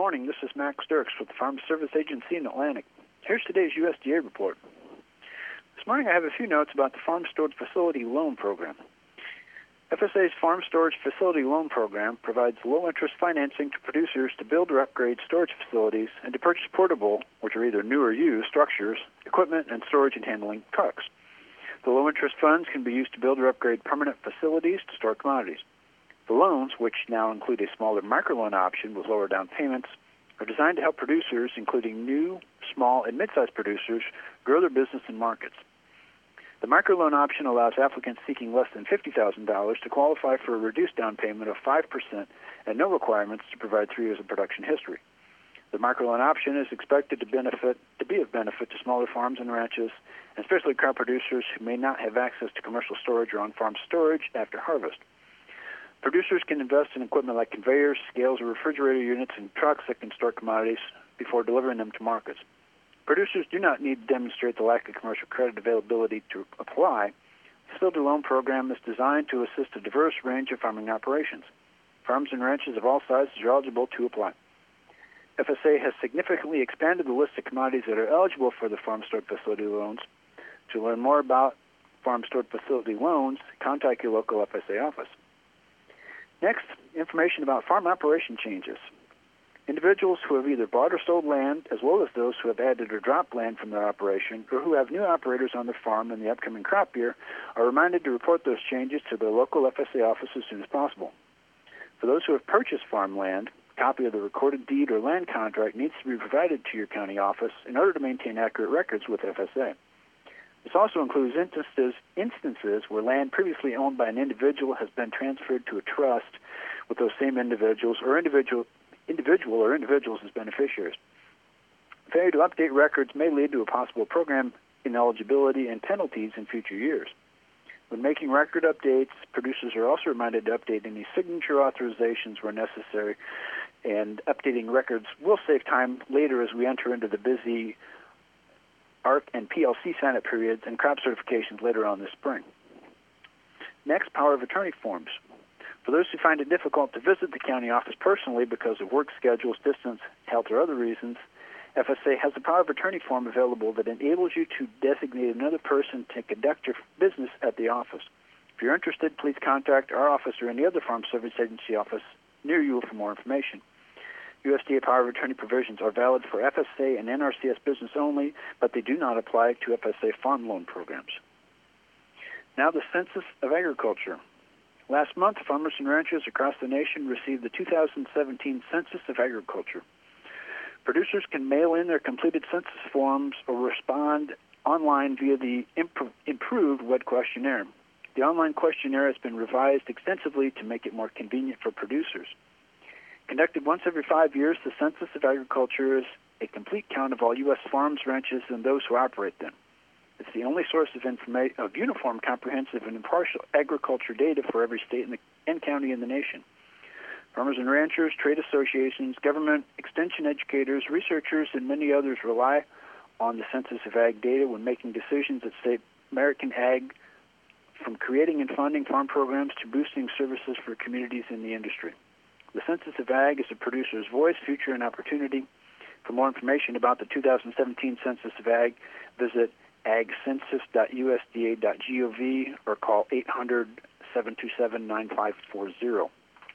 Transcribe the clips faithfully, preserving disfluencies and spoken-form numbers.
morning. This is Max Dirks with the Farm Service Agency in Atlantic. Here's today's U S D A report. This morning I have a few notes about the Farm Storage Facility Loan Program. F S A's Farm Storage Facility Loan Program provides low-interest financing to producers to build or upgrade storage facilities and to purchase portable, which are either new or used, structures, equipment, and storage and handling trucks. The low-interest funds can be used to build or upgrade permanent facilities to store commodities. The loans, which now include a smaller microloan option with lower down payments, are designed to help producers, including new, small, and mid-sized producers, grow their business and markets. The microloan option allows applicants seeking less than fifty thousand dollars to qualify for a reduced down payment of five percent and no requirements to provide three years of production history. The microloan option is expected to benefit to be of benefit to smaller farms and ranches, and especially crop producers who may not have access to commercial storage or on-farm storage after harvest. Producers can invest in equipment like conveyors, scales, or refrigerator units and trucks that can store commodities before delivering them to markets. Producers do not need to demonstrate the lack of commercial credit availability to apply. The Facility Loan Program is designed to assist a diverse range of farming operations. Farms and ranches of all sizes are eligible to apply. F S A has significantly expanded the list of commodities that are eligible for the Farm Storage Facility Loans. To learn more about Farm Storage Facility Loans, contact your local F S A office. Next, information about farm operation changes. Individuals who have either bought or sold land, as well as those who have added or dropped land from their operation, or who have new operators on their farm in the upcoming crop year, are reminded to report those changes to their local F S A office as soon as possible. For those who have purchased farmland, a copy of the recorded deed or land contract needs to be provided to your county office in order to maintain accurate records with F S A. This also includes instances, instances where land previously owned by an individual has been transferred to a trust with those same individuals or individual individual or individuals as beneficiaries. Failure to update records may lead to a possible program ineligibility and penalties in future years. When making record updates, producers are also reminded to update any signature authorizations where necessary, and updating records will save time later as we enter into the busy A R C and P L C sign-up periods and crop certifications later on this spring. Next, power of attorney forms. For those who find it difficult to visit the county office personally because of work schedules, distance, health, or other reasons, F S A has a power of attorney form available that enables you to designate another person to conduct your business at the office. If you're interested, please contact our office or any other Farm Service Agency office near you for more information. U S D A power of attorney provisions are valid for F S A and N R C S business only, but they do not apply to F S A farm loan programs. Now the Census of Agriculture. Last month, farmers and ranchers across the nation received the two thousand seventeen Census of Agriculture. Producers can mail in their completed census forms or respond online via the imp- improved web questionnaire. The online questionnaire has been revised extensively to make it more convenient for producers. Conducted once every five years, the Census of Agriculture is a complete count of all U S farms, ranches, and those who operate them. It's the only source of information of uniform, comprehensive, and impartial agriculture data for every state and, the, and county in the nation. Farmers and ranchers, trade associations, government, extension educators, researchers, and many others rely on the Census of Ag data when making decisions that save American ag from creating and funding farm programs to boosting services for communities in the industry. The Census of Ag is a producer's voice, future, and opportunity. For more information about the two thousand seventeen Census of Ag, visit ag census dot U S D A dot gov or call eight hundred, seven two seven, nine five four zero.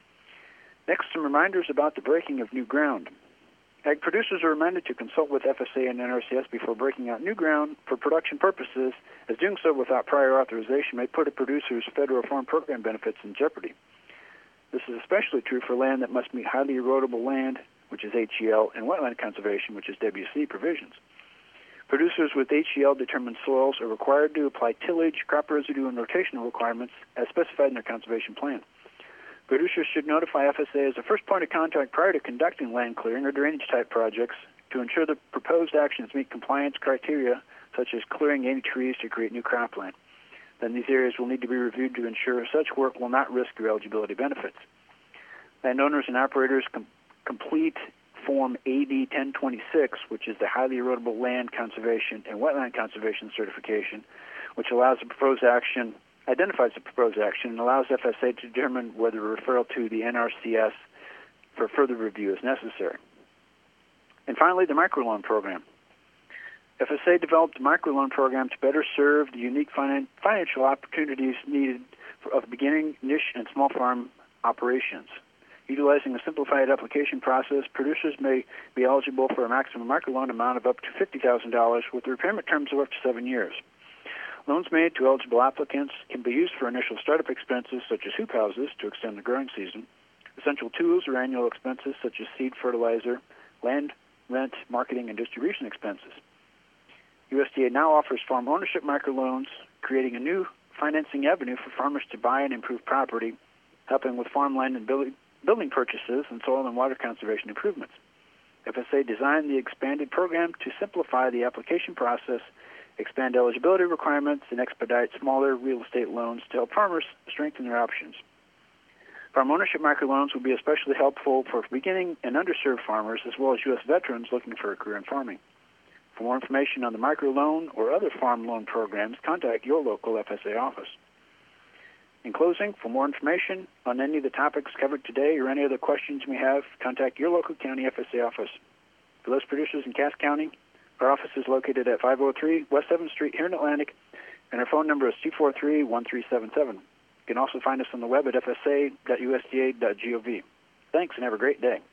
Next, some reminders about the breaking of new ground. Ag producers are reminded to consult with F S A and N R C S before breaking out new ground for production purposes, as doing so without prior authorization may put a producer's federal farm program benefits in jeopardy. This is especially true for land that must meet highly erodible land, which is H E L, and wetland conservation, which is W C provisions. Producers with H E L-determined soils are required to apply tillage, crop residue, and rotational requirements as specified in their conservation plan. Producers should notify F S A as the first point of contact prior to conducting land clearing or drainage-type projects to ensure the proposed actions meet compliance criteria, such as clearing any trees to create new cropland. Then these areas will need to be reviewed to ensure such work will not risk your eligibility benefits. Landowners and operators com- complete Form A D ten twenty-six, which is the Highly Erodible Land Conservation and Wetland Conservation Certification, which allows the proposed action, identifies the proposed action, and allows F S A to determine whether a referral to the N R C S for further review is necessary. And finally, the microloan program. F S A developed a microloan program to better serve the unique finan- financial opportunities needed for, of beginning niche and small farm operations. Utilizing a simplified application process, producers may be eligible for a maximum microloan amount of up to fifty thousand dollars with repayment terms of up to seven years. Loans made to eligible applicants can be used for initial startup expenses such as hoop houses to extend the growing season, essential tools or annual expenses such as seed fertilizer, land, rent, marketing, and distribution expenses. U S D A now offers farm ownership microloans, creating a new financing avenue for farmers to buy and improve property, helping with farmland and building building purchases and soil and water conservation improvements. F S A designed the expanded program to simplify the application process, expand eligibility requirements, and expedite smaller real estate loans to help farmers strengthen their options. Farm ownership microloans will be especially helpful for beginning and underserved farmers as well as U S veterans looking for a career in farming. For more information on the microloan or other farm loan programs, contact your local F S A office. In closing, for more information on any of the topics covered today or any other questions you may have, contact your local county F S A office. For those producers in Cass County, our office is located at five oh three West seventh Street here in Atlantic, and our phone number is two four three, one three seven seven. You can also find us on the web at f s a dot u s d a dot gov. Thanks, and have a great day.